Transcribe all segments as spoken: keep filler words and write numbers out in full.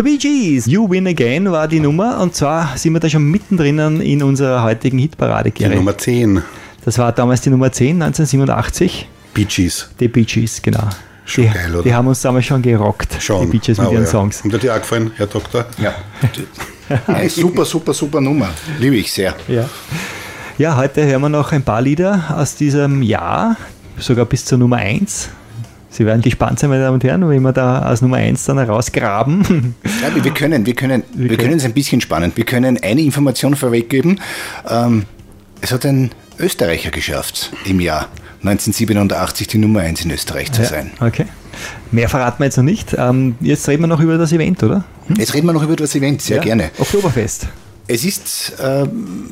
The Bee Gees, You Win Again war die Nummer und zwar sind wir da schon mittendrin in unserer heutigen Hitparade, Gary. Die Nummer zehn. Das war damals die Nummer zehn, neunzehnhundertsiebenundachtzig. Bee Gees. Die Bee Gees, genau. Schon die, geil, oder? Die haben uns damals schon gerockt, schon. die Bee Gees mit oh, ihren ja. Songs. Hat dir auch gefallen, Herr Doktor? Ja. Eine super, super, super Nummer. Liebe ich sehr. Ja. Ja, heute hören wir noch ein paar Lieder aus diesem Jahr, sogar bis zur Nummer eins. Sie werden gespannt sein, meine Damen und Herren, wenn wir da aus Nummer eins dann herausgraben. Ja, wir können, wir können, wir wir können es ein bisschen spannend. Wir können eine Information vorweggeben. Ähm, es hat ein Österreicher geschafft, im Jahr neunzehnhundertsiebenundachtzig die Nummer eins in Österreich zu ja, sein. Okay. Mehr verraten wir jetzt noch nicht. Ähm, jetzt reden wir noch über das Event, oder? Hm? Jetzt reden wir noch über das Event, sehr ja, gerne. Oktoberfest. Es ist... Ähm,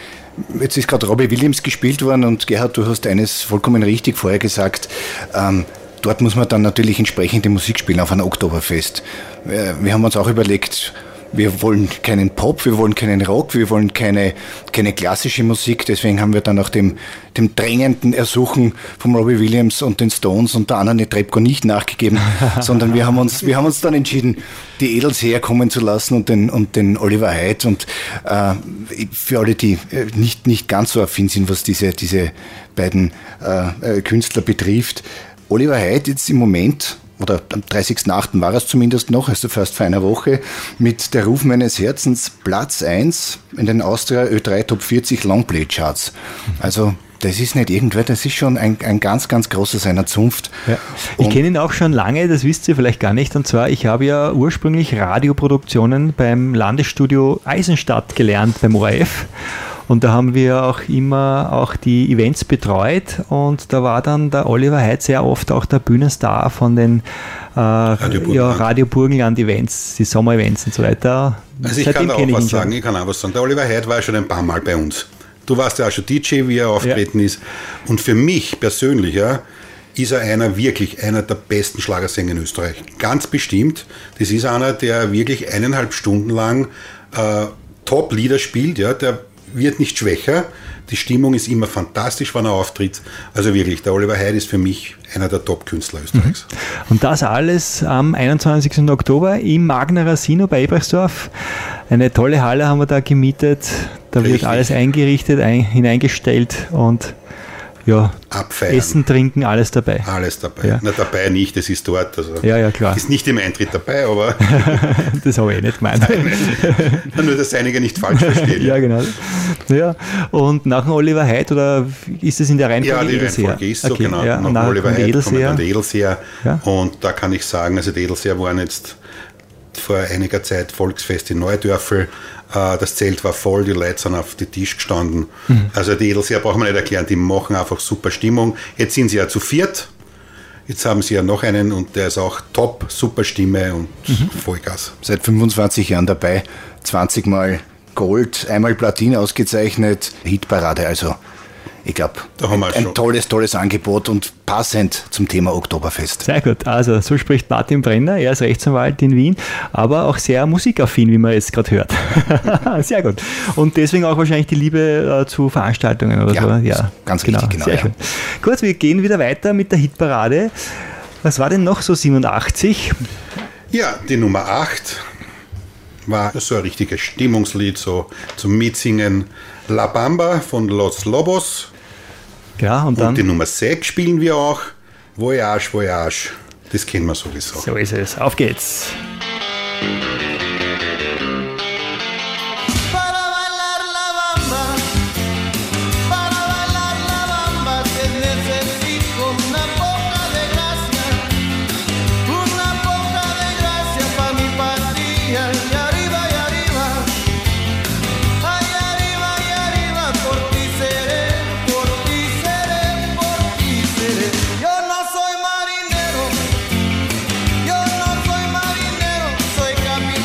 Jetzt ist gerade Robbie Williams gespielt worden und Gerhard, du hast eines vollkommen richtig vorher gesagt, ähm, dort muss man dann natürlich entsprechende Musik spielen auf einem Oktoberfest. Wir, wir haben uns auch überlegt, wir wollen keinen Pop, wir wollen keinen Rock, wir wollen keine, keine klassische Musik, deswegen haben wir dann auch dem, dem drängenden Ersuchen von Robbie Williams und den Stones und der Anna Netrebko nicht nachgegeben, sondern wir haben uns, wir haben uns dann entschieden, die Edels herkommen zu lassen und den, und den Oliver Hyde und äh, für alle, die nicht, nicht ganz so affin sind, was diese, diese beiden äh, Künstler betrifft. Oliver Hyde jetzt im Moment, oder am dreißigsten achten war es zumindest noch, also fast vor einer Woche, mit Der Ruf meines Herzens Platz eins in den Austria Ö drei Top vierzig Longplay Charts. Also das ist nicht irgendwer, das ist schon ein, ein ganz, ganz großer seiner Zunft. Ja. Ich kenne ihn auch schon lange, das wisst ihr vielleicht gar nicht. Und zwar, ich habe ja ursprünglich Radioproduktionen beim Landesstudio Eisenstadt gelernt, beim O R F. Und da haben wir auch immer auch die Events betreut und da war dann der Oliver Hyde sehr oft auch der Bühnenstar von den äh, Radio, Burgenland. Ja, Radio Burgenland Events, die Sommer-Events und so weiter. Also ich Seitdem kann da auch ich was ihn sagen, schon. ich kann auch was sagen. Der Oliver Hyde war ja schon ein paar Mal bei uns. Du warst ja auch schon D J, wie er auftreten ja. ist. Und für mich persönlich, ja, ist er einer wirklich einer der besten Schlagersänger in Österreich. Ganz bestimmt. Das ist einer, der wirklich eineinhalb Stunden lang äh, Top-Lieder spielt, ja, der wird nicht schwächer. Die Stimmung ist immer fantastisch, wenn er auftritt. Also wirklich, der Oliver Hyde ist für mich einer der Top-Künstler Österreichs. Mhm. Und das alles am einundzwanzigsten Oktober im Magnerer Sino bei Ebersdorf. Eine tolle Halle haben wir da gemietet. Da Richtig. Wird alles eingerichtet, ein, hineingestellt und ja, abfeiern. Essen, Trinken, alles dabei. Alles dabei. Ja. Na, dabei nicht, das ist dort. Also ja, ja, klar. Ist nicht im Eintritt dabei, aber... das habe ich nicht gemeint. Nein, nur, dass einige nicht falsch verstehen. Ja, genau. Ja. Und nach dem Oliver Hyde, oder ist es in der Reihenfolge Ja, die Edelseher? Reihenfolge ist so, okay. genau. Ja, nach nach Oliver Hyde kommen dann die Edelseher. Ja. Und da kann ich sagen, also die Edelseher waren jetzt vor einiger Zeit Volksfest in Neudörfel. Das Zelt war voll, die Leute sind auf den Tisch gestanden. Mhm. Also die Edelseher braucht man nicht erklären, die machen einfach super Stimmung. Jetzt sind sie ja zu viert. Jetzt haben sie ja noch einen und der ist auch top, super Stimme und mhm. Vollgas. Seit fünfundzwanzig Jahren dabei, zwanzig Mal Gold, einmal Platin ausgezeichnet, Hitparade, also ich glaube, ein, ein tolles, tolles Angebot und passend zum Thema Oktoberfest. Sehr gut, also so spricht Martin Brenner, er ist Rechtsanwalt in Wien, aber auch sehr musikaffin, wie man jetzt gerade hört. Sehr gut. Und deswegen auch wahrscheinlich die Liebe äh, zu Veranstaltungen oder ja, so. Ja, ganz richtig, genau. Sehr ja. schön. Gut, wir gehen wieder weiter mit der Hitparade. Was war denn noch so siebenundachtzig? Ja, die Nummer acht war so ein richtiges Stimmungslied, so zum Mitsingen. La Bamba von Los Lobos. Ja, und, dann und die Nummer sechs spielen wir auch. Voyage, Voyage. Das kennen wir sowieso. So ist es. Auf geht's. Yo no soy marinero, soy capitán.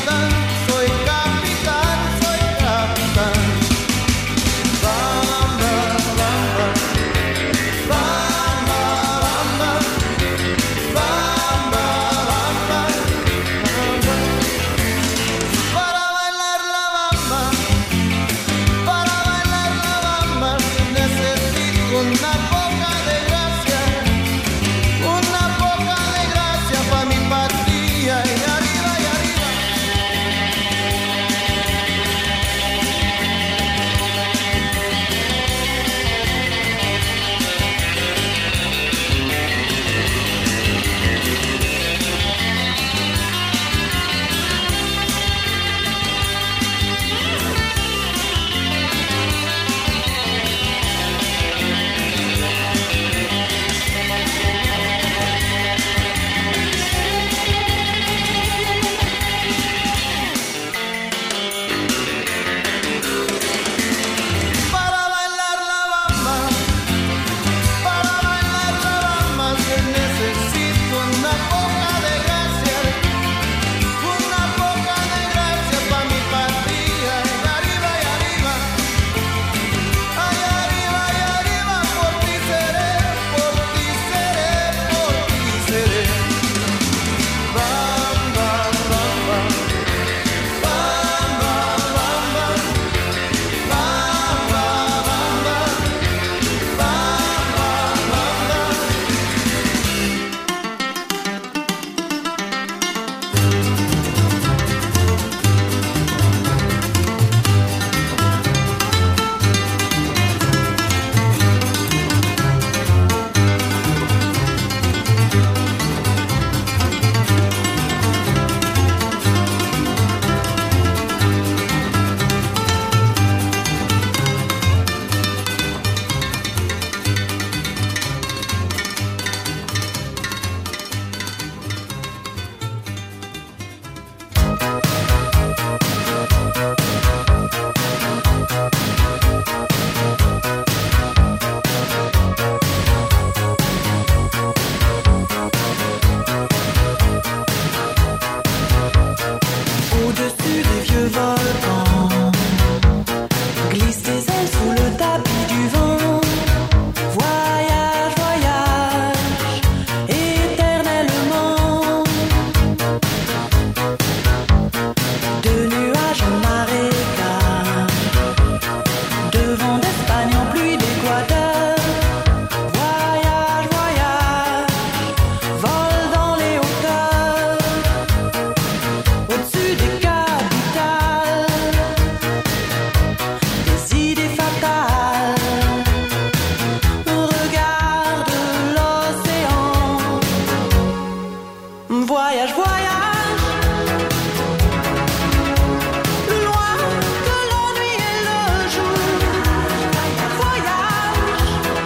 volcan. Glisse tes ailes sous le tapis du vent. Voyage, voyage, éternellement. De nuages en marécage, de vent d'Espagne en pluie d'Équateur. Voyage, voyage, vole dans les hauteurs, au-dessus des capitales, des idées fatales. Regarde l'océan. Voyage, voyage, plus loin que la nuit et le jour. Voyage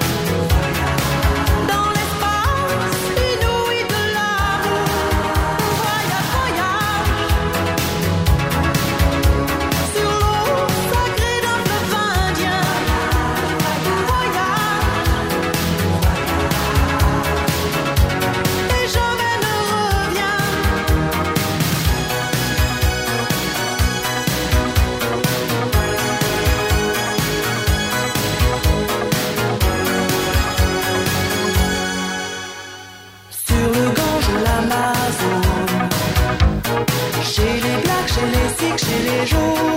dans l'espace inouï de l'amour. Voyage, voyage sur l'eau sacrée d'un fleuve indien. Voyage et jamais ne reviens. Sur le Gange ou l'Amazone, chez les Blacks, chez les Sikhs, chez les Jaunes.